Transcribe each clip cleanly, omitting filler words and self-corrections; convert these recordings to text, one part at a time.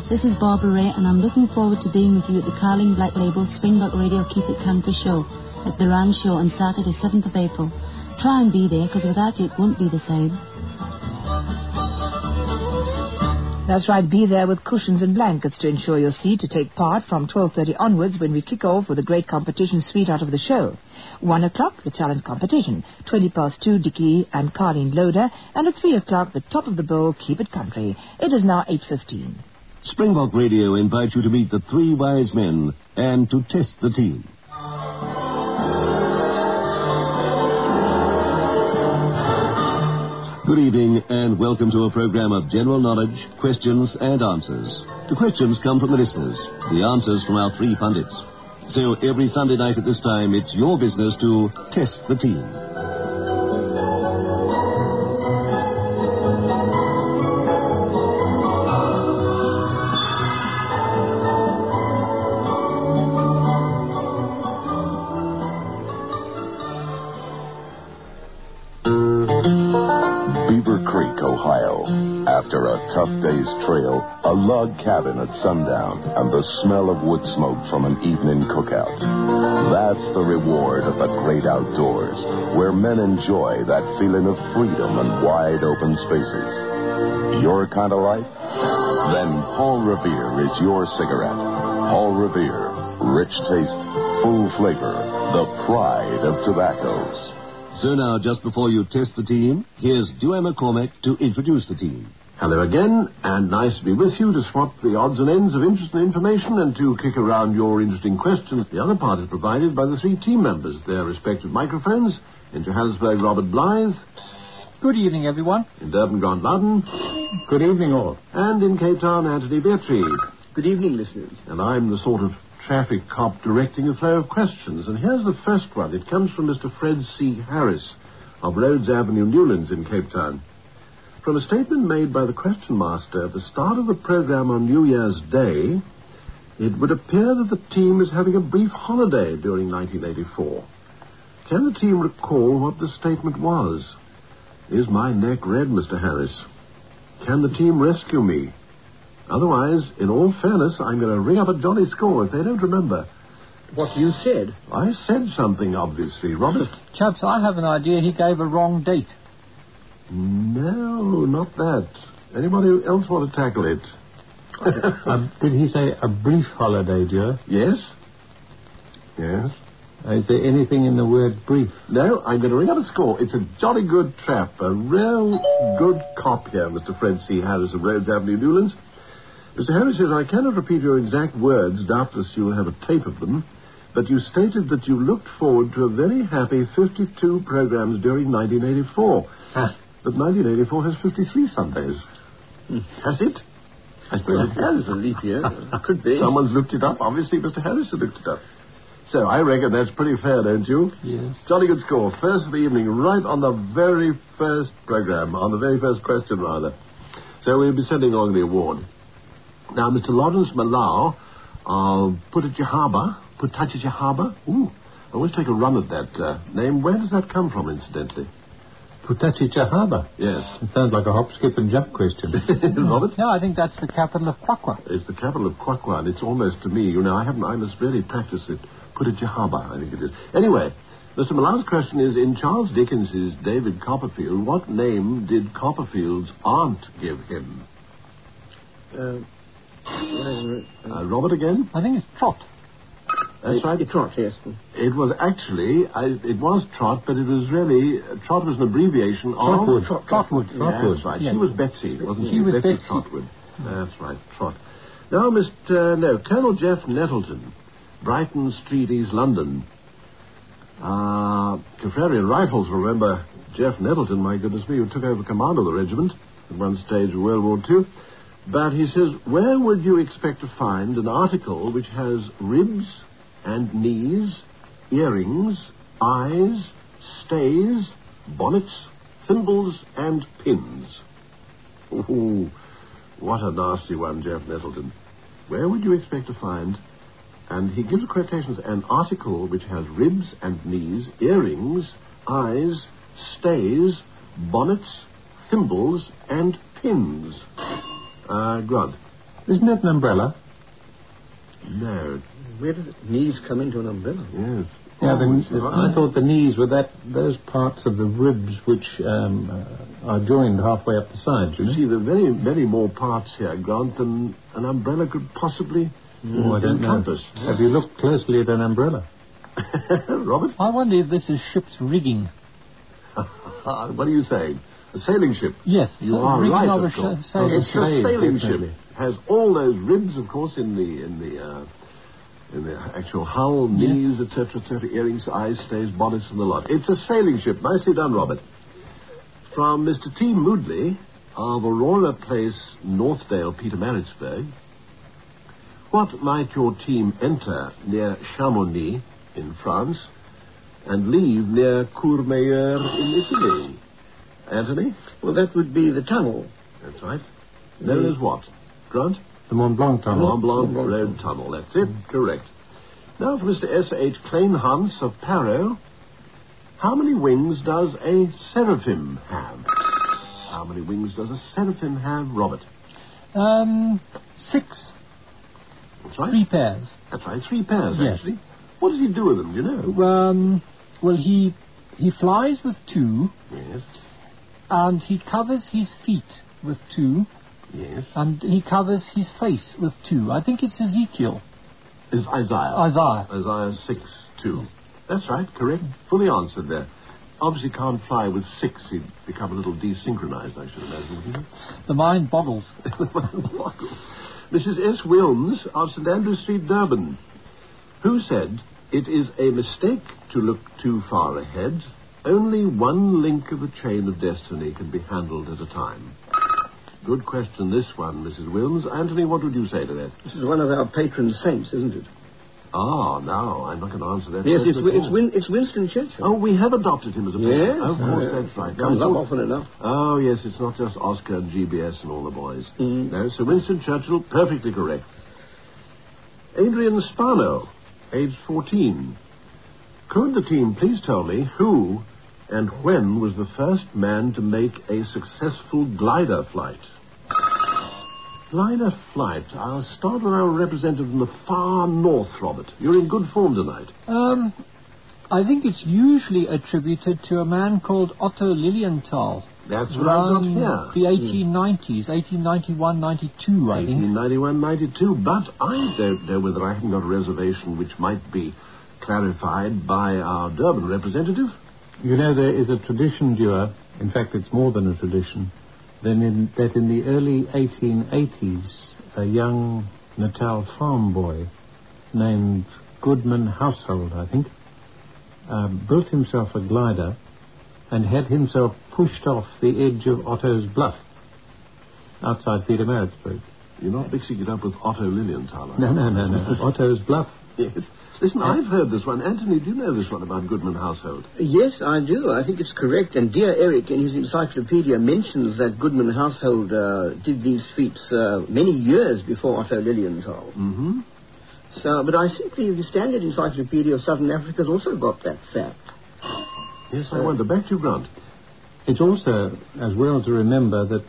This is Barbara Ray, and I'm looking forward to being with you at the Carling Black Label Springbok Radio Keep It Country show at the Rand Show on Saturday, 7th of April. Try and be there, because without you it won't be the same. That's right, be there with cushions and blankets to ensure your seat to take part from 12:30 onwards when we kick off with the great competition Sweetheart of the Show. 1 o'clock, the talent competition. 2 Dickie and Carleen Loader. And at 3 o'clock, the top of the bowl, Keep It Country. It is now 8:15. Springbok Radio invites you to meet the three wise men and to test the team. Good evening and welcome to a program of general knowledge, questions and answers. The questions come from the listeners, the answers from our three pundits. So every Sunday night at this time, it's your business to test the team. After a tough day's trail, a log cabin at sundown, and the smell of wood smoke from an evening cookout. That's the reward of the great outdoors, where men enjoy that feeling of freedom and wide open spaces. Your kind of life? Then Paul Revere is your cigarette. Paul Revere, rich taste, full flavor, the pride of tobaccos. So now, just before you test the team, here's Dewey McCormack to introduce the team. Hello again, and nice to be with you to swap the odds and ends of interest and information and to kick around your interesting questions. The other part is provided by the three team members, their respective microphones. In Johannesburg, Robert Blythe. Good evening, everyone. In Durban, Grant Loudon. Good evening, all. And in Cape Town, Anthony Beatry. Good evening, listeners. And I'm the sort of traffic cop directing a flow of questions. And here's the first one. It comes from Mr. Fred C. Harris of Rhodes Avenue, Newlands in Cape Town. From a statement made by the question master at the start of the program on New Year's Day, it would appear that the team is having a brief holiday during 1984. Can the team recall what the statement was? Is my neck red, Mr. Harris? Can the team rescue me? Otherwise, in all fairness, I'm going to ring up a jolly score if they don't remember. What you said? I said something, obviously. Robert? Chaps, I have an idea he gave a wrong date. No, not that. Anybody else want to tackle it? Did he say a brief holiday, Joe? Yes. Yes. Is there anything in the word brief? No, I'm going to ring up a score. It's a jolly good trap. A real good cop here, Mr. Fred C. Harris of Rhodes Avenue, Newlands. Mr. Harris says, I cannot repeat your exact words, doubtless you'll have a tape of them, but you stated that you looked forward to a very happy 52 programs during 1984. But 1984 has 53 Sundays. Has it? I suppose it has. A leap year. Could be. Someone's looked it up. Obviously, Mr. Harris has looked it up. So I reckon that's pretty fair, don't you? Yes. Jolly good score. First of the evening, right on the very first program, on the very first question, rather. So we'll be sending along the award. Now, Mr. Lawrence Malau, Putachi Harbour. Ooh, I always take a run at that name. Where does that come from, incidentally? Putachi Harbour? Yes. It sounds like a hop, skip and jump question. Robert? No, I think that's the capital of Kwakwa. It's the capital of Kwakwa, and it's almost to me. You know, I must really practice it. Putachi Harbour, I think it is. Anyway, Mr. Malau's question is, in Charles Dickens's David Copperfield, what name did Copperfield's aunt give him? Robert again? I think it's Trot. That's right. Trot, yes. It was actually, it was Trot, but it was really, Trot was an abbreviation of... Trotwood. Yeah, that's right. Yes. She was Betsy, wasn't she? She was Betsy. Trotwood. That's right, Trot. Now, Colonel Jeff Nettleton, Brighton Street, East London. Confederate Rifles will remember Jeff Nettleton, my goodness me, who took over command of the regiment at one stage of World War II. But he says, where would you expect to find an article which has ribs and knees, earrings, eyes, stays, bonnets, thimbles, and pins? Ooh, what a nasty one, Jeff Nettleton. Where would you expect to find, and he gives quotations, an article which has ribs and knees, earrings, eyes, stays, bonnets, thimbles, and pins? Grant. Isn't that an umbrella? No. Where does knees come into an umbrella? Yes. Yeah, Oh, I thought the knees were those parts of the ribs which are joined halfway up the sides, you know? see, there are very, very more parts here, Grant, than an umbrella could possibly I don't know. encompass. Have you looked closely at an umbrella? Robert? I wonder if this is ship's rigging. What are you saying? A sailing ship? Yes. You are rigging right, of of a course. sailing It's ship. a sailing definitely. ship. Has all those ribs, of course, in the actual hull, knees, etc., earrings, eyes, stays, bodice, and the lot. It's a sailing ship. Nicely done, Robert. From Mr. T. Moodley of Aurora Place, Northdale, Petermaritzburg. What might your team enter near Chamonix in France and leave near Courmayeur in Italy? Anthony? Well, that would be the tunnel. That's right. Known as what? Grant? The Mont Blanc tunnel. Mont Blanc Road Tunnel. That's it. Correct. Now for Mr. S.H. Kleinhans of Paro. How many wings does a seraphim have? How many wings does a seraphim have, Robert? 6. That's right. 3 pairs. That's right. 3 pairs, Yes. actually. What does he do with them, do you know? Well, he flies with 2, Yes. and he covers his feet with 2, Yes. and he covers his face with 2. I think it's Ezekiel. Is Isaiah. Isaiah 6:2. That's right. Correct. Fully answered there. Obviously can't fly with 6. He'd become a little desynchronized, I should imagine. Wouldn't he? The mind boggles. Mrs. S. Wilms of St. Andrew Street, Durban, who said, "It is a mistake to look too far ahead. Only one link of the chain of destiny can be handled at a time." Good question, this one, Mrs. Wilms. Anthony, what would you say to that? This is one of our patron saints, isn't it? No, I'm not going to answer that. Yes, question at all. it's Winston Churchill. Oh, we have adopted him as a patron. Yes. Of course, that's right. Comes up often enough. Oh, yes, it's not just Oscar and GBS and all the boys. Mm. No, Sir Winston Churchill, perfectly correct. Adrian Spano, aged 14. Could the team please tell me who and when was the first man to make a successful glider flight? Glider flight. I'll start with our representative from the far north, Robert. You're in good form tonight. I think it's usually attributed to a man called Otto Lilienthal. That's what I've got Around here. the 1890s, 1891, 92, I think. 1891, 92. But I don't know whether I haven't got a reservation which might be clarified by our Durban representative. You know, there is a tradition, Dewar, in fact it's more than a tradition, that in the early 1880s, a young Natal farm boy named Goodman Household, I think, built himself a glider and had himself pushed off the edge of Otto's Bluff outside Petermaritzburg. You're not mixing it up with Otto Lilienthal. No. Otto's Bluff. Yes. Listen, I've heard this one. Anthony, do you know this one about Goodman Household? Yes, I do. I think it's correct. And dear Eric, in his encyclopedia, mentions that Goodman Household did these feats many years before Otto Lilienthal. Mm-hmm. So, but I think the Standard Encyclopedia of Southern Africa has also got that fact. Yes, I wonder. Back to you, Grant. It's also as well to remember that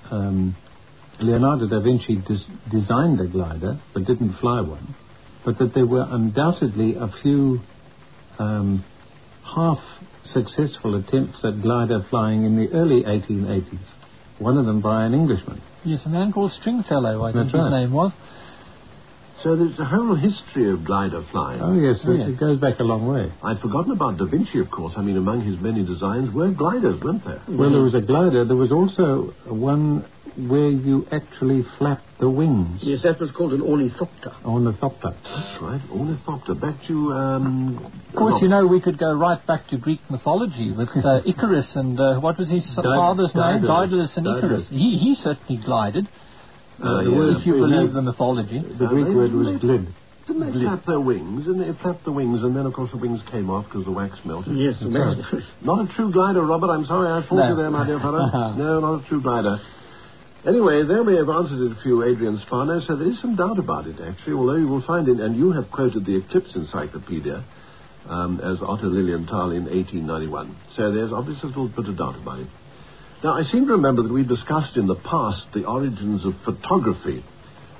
Leonardo da Vinci designed a glider but didn't fly one, but that there were undoubtedly a few half-successful attempts at glider flying in the early 1880s, one of them by an Englishman. Yes, a man called Stringfellow, I think That's right. his name was. So there's a whole history of glider flying. Oh, yes, Oh, yes. it goes back a long way. I'd forgotten about Da Vinci, of course. I mean, among his many designs were gliders, weren't there? Well, there was a glider. There was also one where you actually flapped the wings. Yes, that was called an ornithopter. Ornithopter. That's right. Ornithopter. Back to... Of course, you know, we could go right back to Greek mythology with Icarus and what was his father's name? Daedalus and Icarus. He certainly glided, if you believe the mythology. The Greek word was glid. Didn't they flap their wings? And they flapped the wings, and then, of course, the wings came off because the wax melted. Yes, Not a true glider, Robert. I'm sorry I faulted you there, my dear fellow. No, not a true glider. Anyway, there we have answered it for you, Adrian Spano, so there is some doubt about it, actually, although you will find it, and you have quoted the Eclipse Encyclopedia as Otto Lilienthal in 1891. So there's obviously a little bit of doubt about it. Now, I seem to remember that we discussed in the past the origins of photography,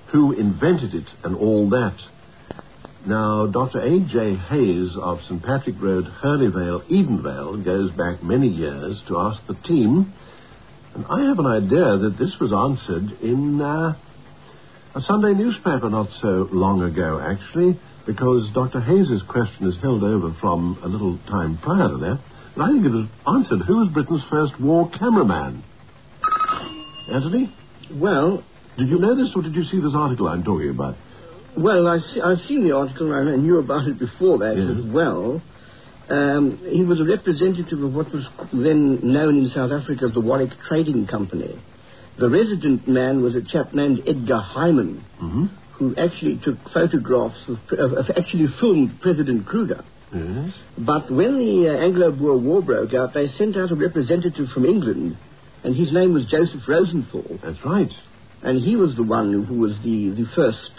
who invented it and all that. Now, Dr. A.J. Hayes of St. Patrick Road, Hurleyvale, Edenvale, goes back many years to ask the team, and I have an idea that this was answered in a Sunday newspaper not so long ago, actually, because Dr. Hayes' question is held over from a little time prior to that. But I think it was answered. Who was Britain's first war cameraman? Anthony? Well... Did you know this, or did you see this article I'm talking about? Well, I've seen the article, and I knew about it before that as well. He was a representative of what was then known in South Africa as the Warwick Trading Company. The resident man was a chap named Edgar Hyman, who actually took photographs actually filmed President Kruger. Yes. But when the Anglo-Boer War broke out, they sent out a representative from England, and his name was Joseph Rosenthal. That's right. And he was the one who was the first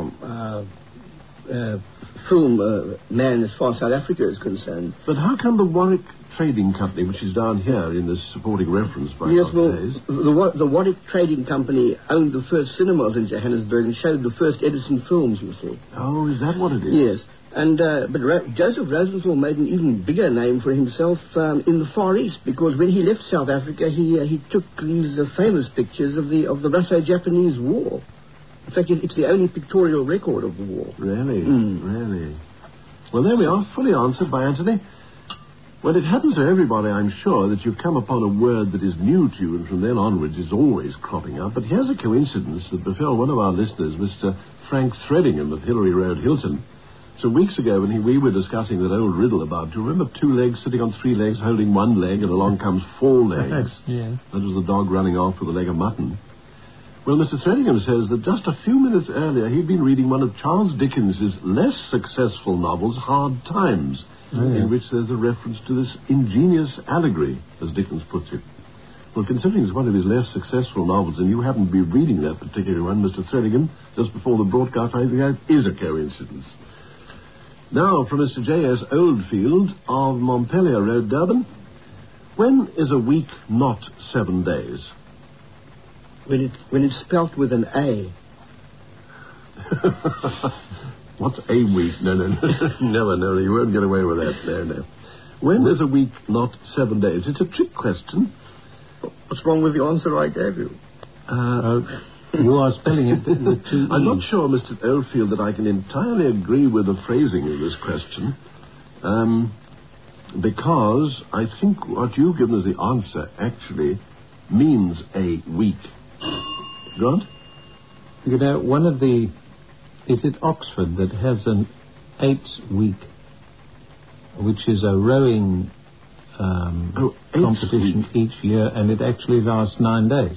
film man as far as South Africa is concerned. But how come the Warwick Trading Company, which is down here in this supporting reference by Dr. Hayes... the Warwick Trading Company owned the first cinemas in Johannesburg and showed the first Edison films, you see. Oh, is that what it is? Yes. And but Joseph Rosenthal made an even bigger name for himself in the Far East, because when he left South Africa, he took these famous pictures of the Russo-Japanese War. In fact, it's the only pictorial record of the war. Really? Really? Well, there we are, fully answered by Anthony. Well, it happens to everybody, I'm sure, that you come upon a word that is new to you, and from then onwards is always cropping up. But here's a coincidence that befell one of our listeners, Mr. Frank Threadingham of Hillary Road, Hilton. Some weeks ago, when we were discussing that old riddle about, do you remember 2 legs sitting on 3 legs, holding 1 leg, and along comes 4 legs? Yeah. That was the dog running off with a leg of mutton. Well, Mr. Threadingham says that just a few minutes earlier, he'd been reading one of Charles Dickens's less successful novels, Hard Times, in which there's a reference to this ingenious allegory, as Dickens puts it. Well, considering it's one of his less successful novels, and you happen to be reading that particular one, Mr. Threadingham, just before the broadcast, I think that is a coincidence. Now, from Mr. J.S. Oldfield of Montpellier Road, Durban. When is a week not 7 days? When it's spelt with an A. What's a week? No. No, you won't get away with that. No. When is a week not 7 days? It's a trick question. What's wrong with the answer I gave you? You are spelling it with 2 E's. I'm not sure, Mr. Oldfield, that I can entirely agree with the phrasing of this question, because I think what you've given as the answer actually means a week. Grant? You know, is it Oxford that has an 8-week, which is a rowing competition each year, and it actually lasts 9 days.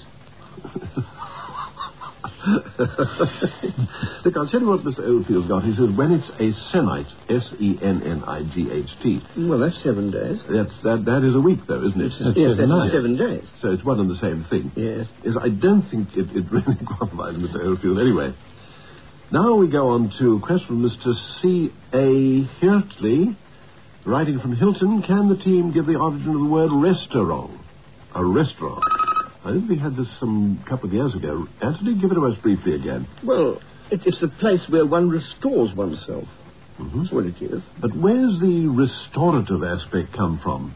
Look, I'll tell you what Mr. Oldfield's got. He says, when it's a sennight, S-E-N-N-I-G-H-T. Well, that's 7 days. That is a week, though, isn't it? Yes, that's 7 days. So it's one and the same thing. Yes. I don't think it really qualifies Mr. Oldfield anyway. Now we go on to a question from Mr. C.A. Hirtley, writing from Hilton. Can the team give the origin of the word restaurant? A restaurant. I think we had this some couple of years ago. Anthony, give it to us briefly again. Well, it's a place where one restores oneself. That's what it is. But where's the restorative aspect come from?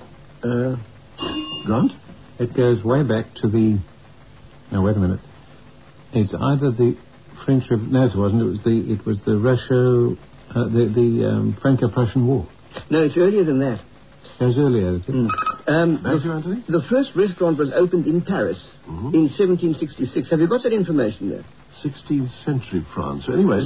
Grant? It goes way back to the... Now, wait a minute. It's either the French... No, it wasn't. It was the Franco-Prussian War. No, it's earlier than that. It was earlier, is it? Anthony? The first restaurant was opened in Paris in 1766. Have you got that information there? 16th century France. So anyway,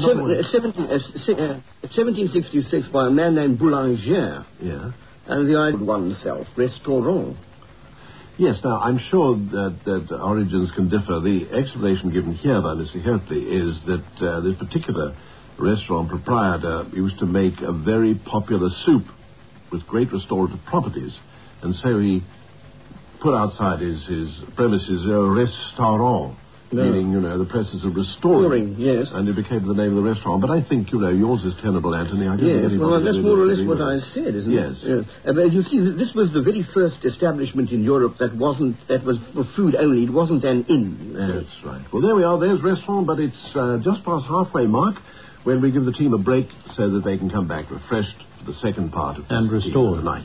1766 by a man named Boulanger. Yeah. And the idea of oneself, restaurant. Yes, now, I'm sure that origins can differ. The explanation given here by Mr. Hirtley is that this particular restaurant proprietor used to make a very popular soup with great restorative properties. And so he put outside his premises a restaurant. meaning, the process of restoring. Yes. And it became the name of the restaurant. But I think, yours is tenable, Anthony. I don't think anybody well, that's more or less what with. I said, isn't yes. it? Yes. But you see, this was the very first establishment in Europe that was for food only. It wasn't an inn. That's right. Well, there we are. There's restaurant, but it's just past halfway mark when we give the team a break so that they can come back refreshed for the second part of and restored tonight.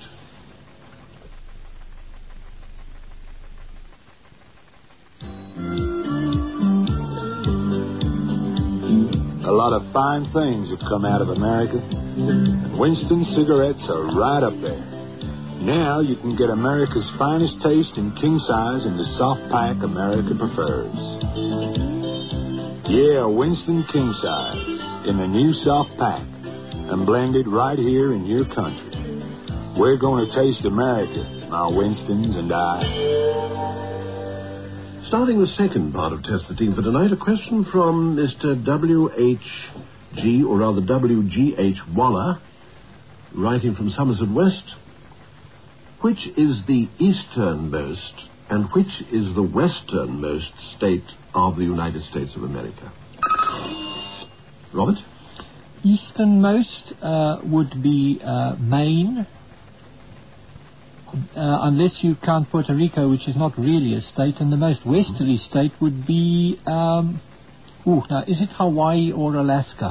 A lot of fine things have come out of America, and Winston cigarettes are right up there. Now you can get America's finest taste in king size in the soft pack America prefers. Yeah, Winston king size in the new soft pack and blended right here in your country. We're going to taste America, my Winstons and I. Starting the second part of Test the Team for tonight, a question from Mr. W.H.G., or rather W.G.H. Waller, writing from Somerset West. Which is the easternmost and which is the westernmost state of the United States of America? Robert? Easternmost would be Maine. Unless you count Puerto Rico, which is not really a state, and the most westerly state would be, now, is it Hawaii or Alaska?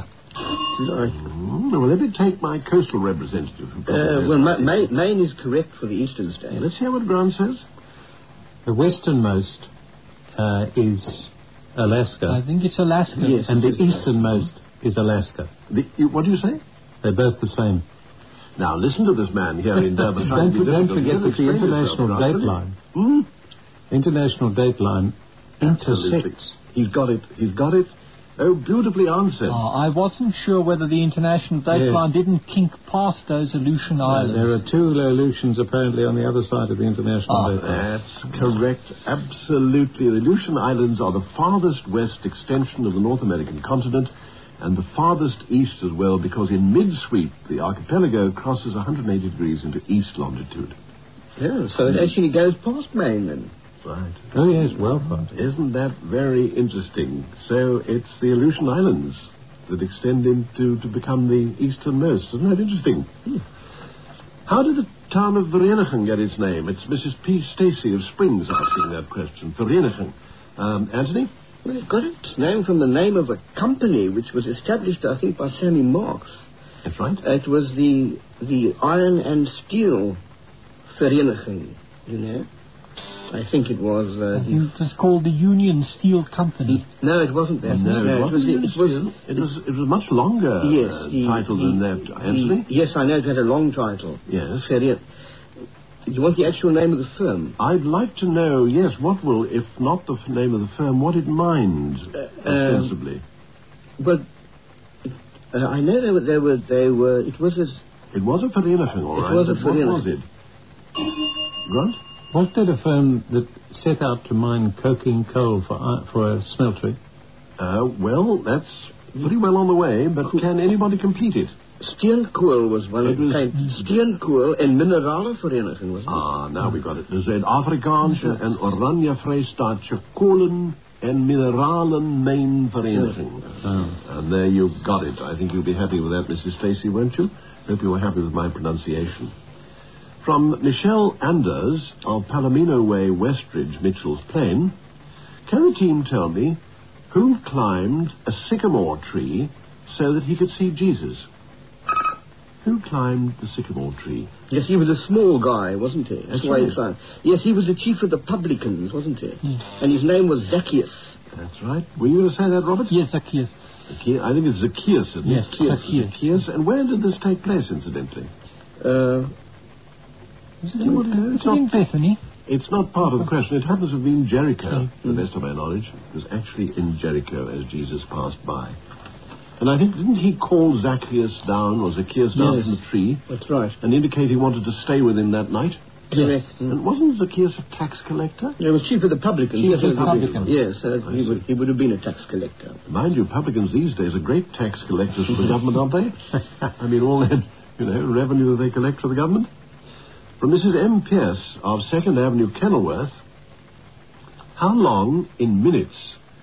Well, let me take my coastal representative. Maine is correct for the eastern state. Let's hear what Grant says. The westernmost is Alaska. I think it's Alaska. Yes, and the easternmost is Alaska. What do you say? They're both the same. Now, listen to this man here in Durban. Don't forget that the international dateline, international dateline intersects. He's got it. Oh, beautifully answered. I wasn't sure whether the international dateline didn't kink past those Aleutian Islands. There are two Aleutians apparently on the other side of the international dateline. That's correct. Absolutely. The Aleutian Islands are the farthest west extension of the North American continent, and the farthest east as well, because in mid-sweep, the archipelago crosses 180 degrees into east longitude. Yeah, so it actually goes past Maine then. Right. Oh, yes, well put. Isn't that very interesting? So it's the Aleutian Islands that extend into to become the easternmost. Isn't that interesting? How did the town of Vereniging get its name? It's Mrs. P. Stacey of Springs asking that question. Vereniging. Anthony? Well, it got its name from the name of a company which was established, I think, by Sammy Marks. That's right. It was the Iron and Steel Vereniging, you know. I think it was... it was called the Union Steel Company. No, it wasn't that. It was much longer title than that, Anthony. Yes, I know it had a long title. Yes. You want the actual name of the firm? I'd like to know, yes, what will, if not the name of the firm, what it minds, ostensibly. Well, I know they were, it was as... It was a Vereniging, all right. It was a Vereniging. What was it? Grant? Was there a firm that set out to mine coking coal for a smeltery? Well, that's pretty well on the way, but can anybody complete it? Steenkool was one of the Steenkool and Minerale Vereniging, wasn't it? Now we got it. Er zijn Afrikaanse en Oranje Vrijstaatse kolen en mineralen mijn vereniging. And there you've got it. I think you'll be happy with that, Mrs. Stacey, won't you? Hope you're happy with my pronunciation. From Michelle Anders of Palomino Way, Westridge, Mitchell's Plain, can the team tell me who climbed a sycamore tree so that he could see Jesus? Who climbed the sycamore tree? Yes, he was a small guy, wasn't he? That's right. He climbed. Yes, he was the chief of the publicans, wasn't he? And his name was Zacchaeus. That's right. Were you going to say that, Robert? Yes, Zacchaeus. I think it's Zacchaeus, isn't it? Yes, Zacchaeus. And where did this take place, incidentally? It's in Bethany. It's not part of the question. It happens to have been Jericho, to the best of my knowledge. It was actually in Jericho as Jesus passed by. And I think, didn't he call Zacchaeus down, or Zacchaeus down from the tree? That's right. And indicate he wanted to stay with him that night? Correct. And wasn't Zacchaeus a tax collector? He was chief of the publicans. Chief of the publicans. Yes, he would have been a tax collector. Mind you, publicans these days are great tax collectors for the government, aren't they? I mean, all that, revenue that they collect for the government. From Mrs. M. Pierce of 2nd Avenue, Kenilworth, how long in minutes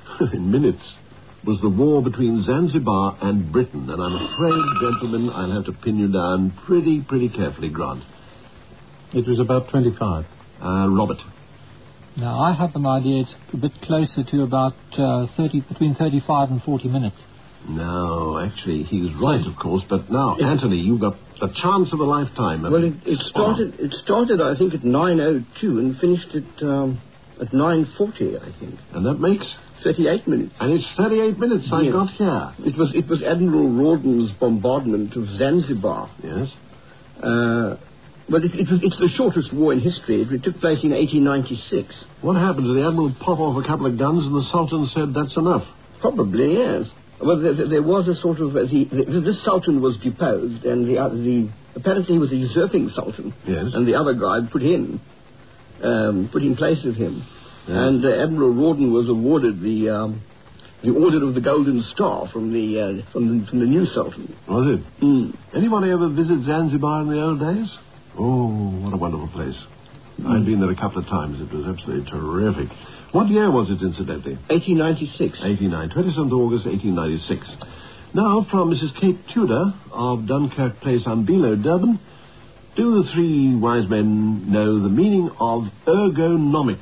in minutes, was the war between Zanzibar and Britain. And I'm afraid, gentlemen, I'll have to pin you down pretty carefully, Grant. It was about 25. Robert. Now, I have an idea it's a bit closer to about between 35 and 40 minutes. No, actually, he's right, of course. But now, Anthony, you've got the chance of a lifetime. Well, it started, I think, at 9:02 and finished at 9:40, I think. And that makes 38 minutes. And it's 38 minutes I got here. It was Admiral Rawdon's bombardment of Zanzibar. Yes. But it's the shortest war in history. It took place in 1896. What happened? Did the Admiral pop off a couple of guns and the Sultan said that's enough? Probably, yes. Well, there was a sort of... this Sultan was deposed, and apparently he was a usurping Sultan. Yes. And the other guy put in place of him. Yes. And Admiral Rawdon was awarded the Order of the Golden Star from the new Sultan. Was it? Mm. Anybody ever visit Zanzibar in the old days? Oh, what a wonderful place. I've been there a couple of times. It was absolutely terrific. What year was it, incidentally? 1896. 27th August, 1896. Now, from Mrs. Kate Tudor of Dunkirk Place, Umbelo, Durban, do the three wise men know the meaning of ergonomics?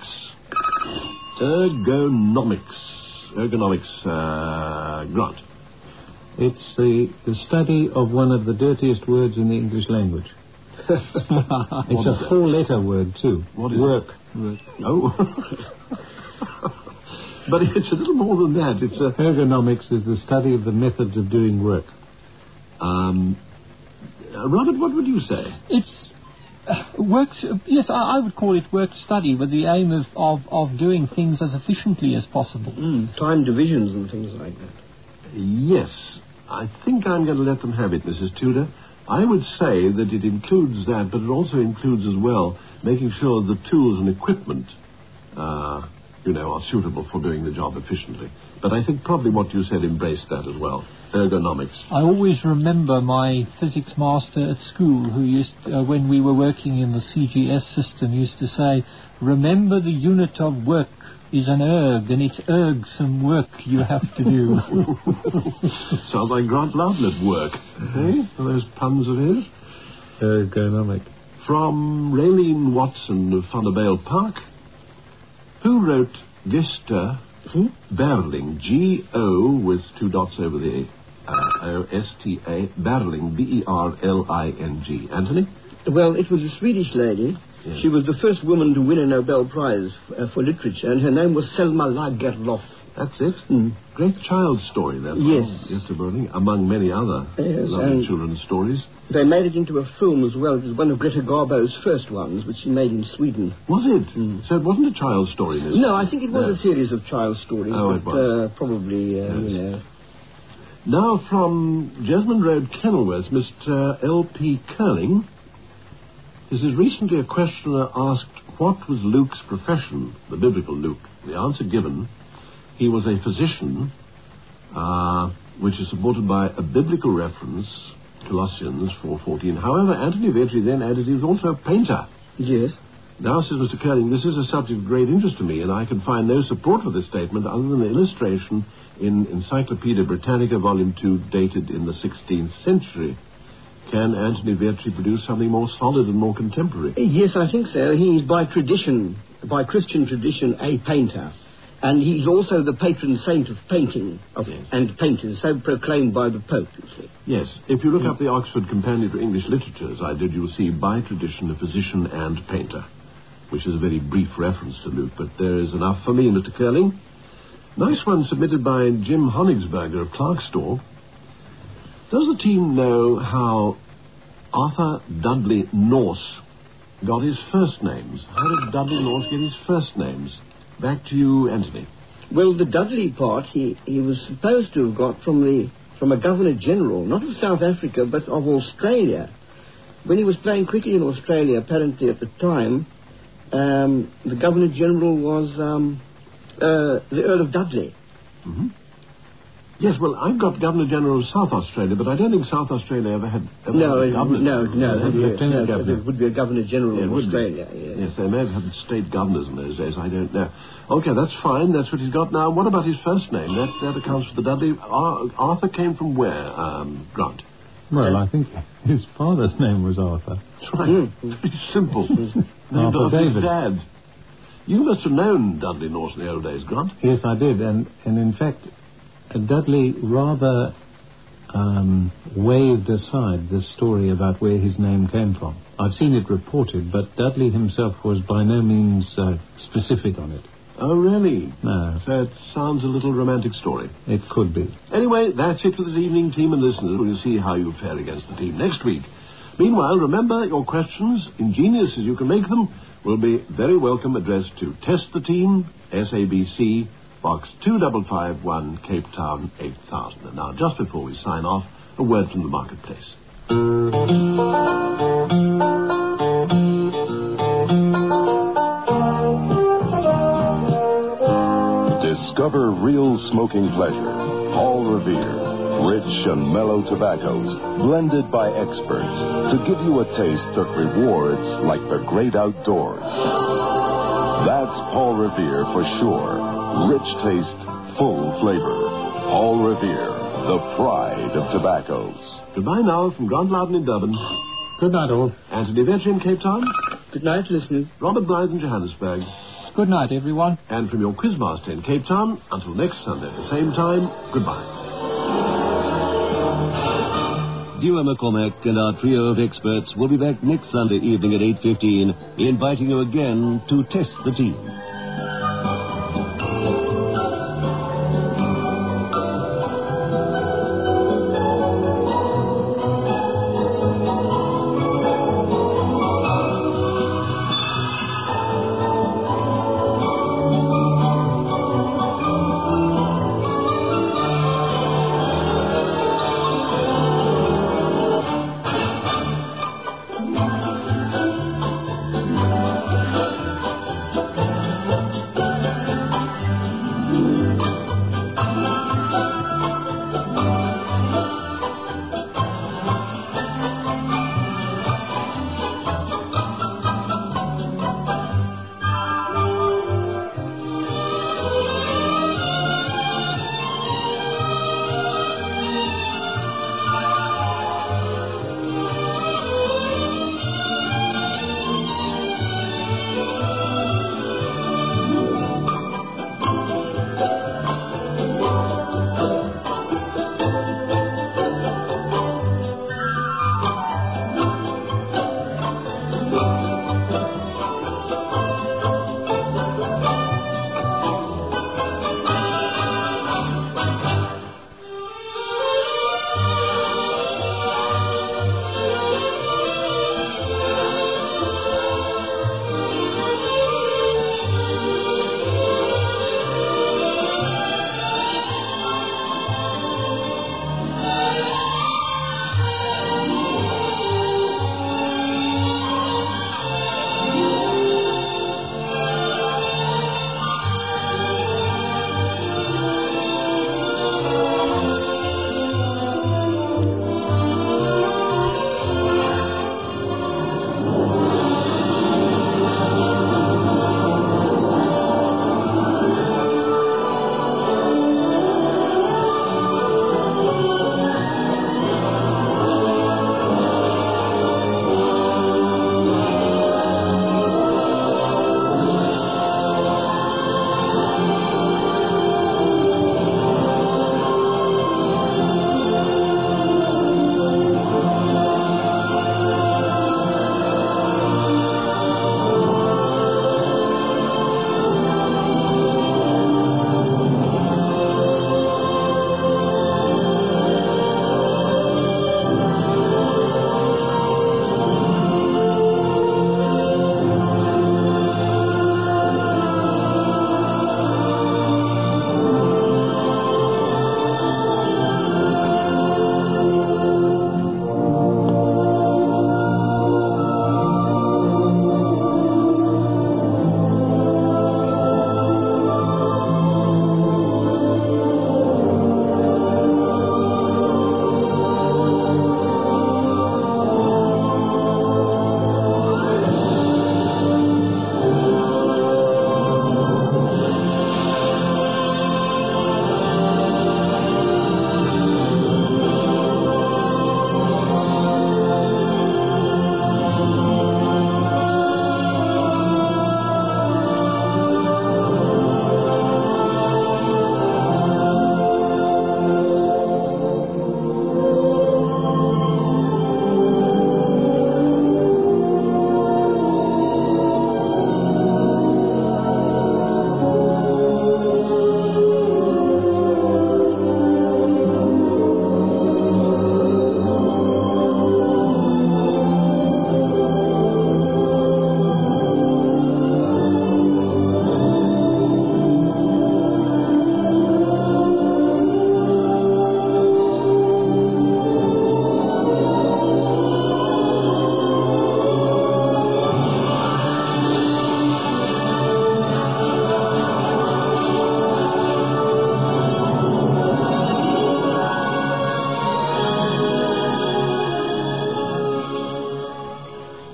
Ergonomics, Grant. It's the study of one of the dirtiest words in the English language. It's a four-letter word, too. What is work. It? Oh. But it's a little more than that. Ergonomics is the study of the methods of doing work. Robert, what would you say? It's works. Yes, I would call it work study with the aim of doing things as efficiently as possible. Time divisions and things like that. Yes. I think I'm going to let them have it, Mrs. Tudor. I would say that it includes that, but it also includes as well making sure the tools and equipment, are suitable for doing the job efficiently. But I think probably what you said embraced that as well, ergonomics. I always remember my physics master at school who used, when we were working in the CGS system, used to say, remember the unit of work is an erg, and it's ergsome work you have to do. Sounds like Grant Loudon at work. Eh? Those puns of his. Ergonomic. From Raylene Watson of Thunderbale Park, who wrote Gesta Berling, G-O with two dots over the O-S-T-A, Berling, B-E-R-L-I-N-G. Anthony? Well, it was a Swedish lady. Yes. She was the first woman to win a Nobel Prize for literature, and her name was Selma Lagerlöf. That's it? Great child's story, then. Yes. Gesta Berling, among many other lovely children's stories. They made it into a film as well. It was one of Greta Garbo's first ones, which she made in Sweden. Was it? So it wasn't a child's story, Miss? No, I think it was a series of child stories. Oh, it was. Probably, yes. Now, from Jesmond Road, Kenilworth, Mr. L.P. Curling. This is recently a questioner asked what was Luke's profession, the biblical Luke. The answer given, he was a physician, which is supported by a biblical reference, Colossians 4:14. However, Anthony Vetri then added he was also a painter. Yes. Now, says Mr. Curling, this is a subject of great interest to me, and I can find no support for this statement other than the illustration in Encyclopedia Britannica, Volume 2, dated in the 16th century. Can Anthony Vetri produce something more solid and more contemporary? Yes, I think so. He is by Christian tradition, a painter. And he's also the patron saint of painting and painters, so proclaimed by the Pope, you see. Yes. If you look up the Oxford Companion to English Literature, as I did, you'll see by tradition a physician and painter, which is a very brief reference to Luke, but there is enough for me, Mr. Curling. Nice one submitted by Jim Honigsberger of Clarkstor. Does the team know how Arthur Dudley Norse got his first names? How did Dudley Norse get his first names? Back to you, Anthony. Well, the Dudley part he was supposed to have got from a Governor-General, not of South Africa, but of Australia. When he was playing cricket in Australia, apparently at the time, the Governor-General was the Earl of Dudley. Mm-hmm. Yes, well, I've got Governor-General of South Australia, but I don't think South Australia ever had a governor. No. It would be a Governor-General of Australia. Yes, they may have had state governors in those days, I don't know. Okay, that's fine, that's what he's got now. What about his first name? That accounts for the Dudley. Arthur came from where, Grant? Well, I think his father's name was Arthur. That's right. It's simple. Named Arthur his David. dad. You must have known Dudley North in the old days, Grant. Yes, I did, and in fact, Dudley rather waved aside the story about where his name came from. I've seen it reported, but Dudley himself was by no means specific on it. Oh, really? No. So it sounds a little romantic story. It could be. Anyway, that's it for this evening, team and listeners. We'll see how you fare against the team next week. Meanwhile, remember, your questions, ingenious as you can make them, will be very welcome, addressed to Test the Team, SABC, Box 2551, Cape Town 8000. And now, just before we sign off, a word from the marketplace. Discover real smoking pleasure. Paul Revere. Rich and mellow tobaccos, blended by experts, to give you a taste that rewards like the great outdoors. That's Paul Revere for sure. Rich taste, full flavor. Paul Revere, the pride of tobaccos. Goodbye now from Grant Loudon in Durban. Good night, all. Anthony Vetch in Cape Town. Good night, listeners. Robert Blythe in Johannesburg. Good night, everyone. And from your Quizmaster in Cape Town, until next Sunday at the same time, goodbye. Dewar McCormack and our trio of experts will be back next Sunday evening at 8:15, inviting you again to Test the Team.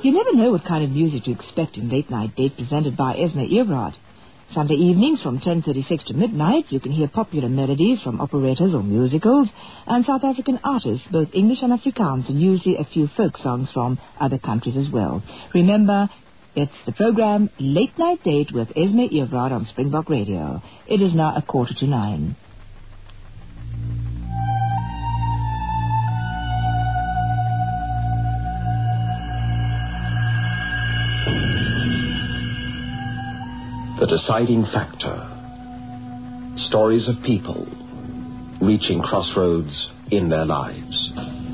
You never know what kind of music to expect in Late Night Date presented by Esme Earbrod. Sunday evenings from 10:36 to midnight, you can hear popular melodies from operettas or musicals and South African artists, both English and Afrikaans, and usually a few folk songs from other countries as well. Remember, it's the program Late Night Date with Esme Earbrod on Springbok Radio. It is now 8:45. The deciding factor. Stories of people reaching crossroads in their lives.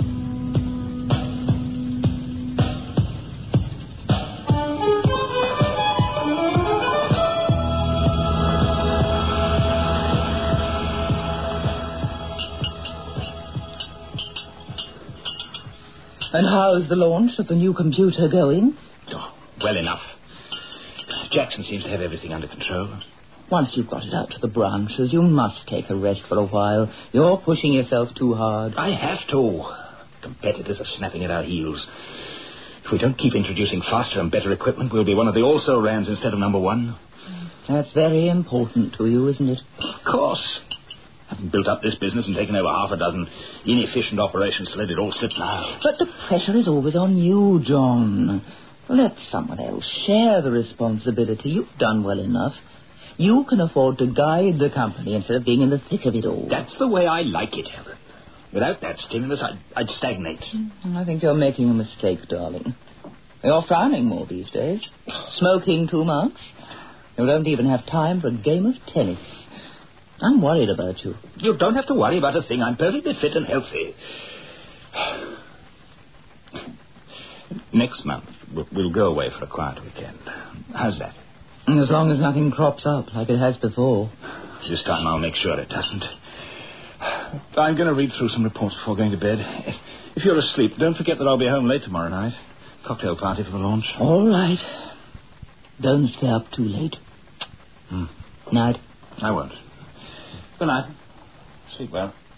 And how's the launch of the new computer going? Oh, well enough. Jackson seems to have everything under control. Once you've got it out to the branches, you must take a rest for a while. You're pushing yourself too hard. I have to. Competitors are snapping at our heels. If we don't keep introducing faster and better equipment, we'll be one of the also-rans instead of number one. That's very important to you, isn't it? Of course. Having built up this business and taken over half a dozen inefficient operations to let it all slip now. But the pressure is always on you, John. Let someone else share the responsibility. You've done well enough. You can afford to guide the company instead of being in the thick of it all. That's the way I like it, Helen. Without that stimulus, I'd stagnate. I think you're making a mistake, darling. You're frowning more these days. Smoking too much. You don't even have time for a game of tennis. I'm worried about you. You don't have to worry about a thing. I'm perfectly fit and healthy. Next month, we'll go away for a quiet weekend. How's that? As long as nothing crops up like it has before. This time I'll make sure it doesn't. I'm going to read through some reports before going to bed. If you're asleep, don't forget that I'll be home late tomorrow night. Cocktail party for the launch. All right. Don't stay up too late. Night. I won't. Good night. Sleep well.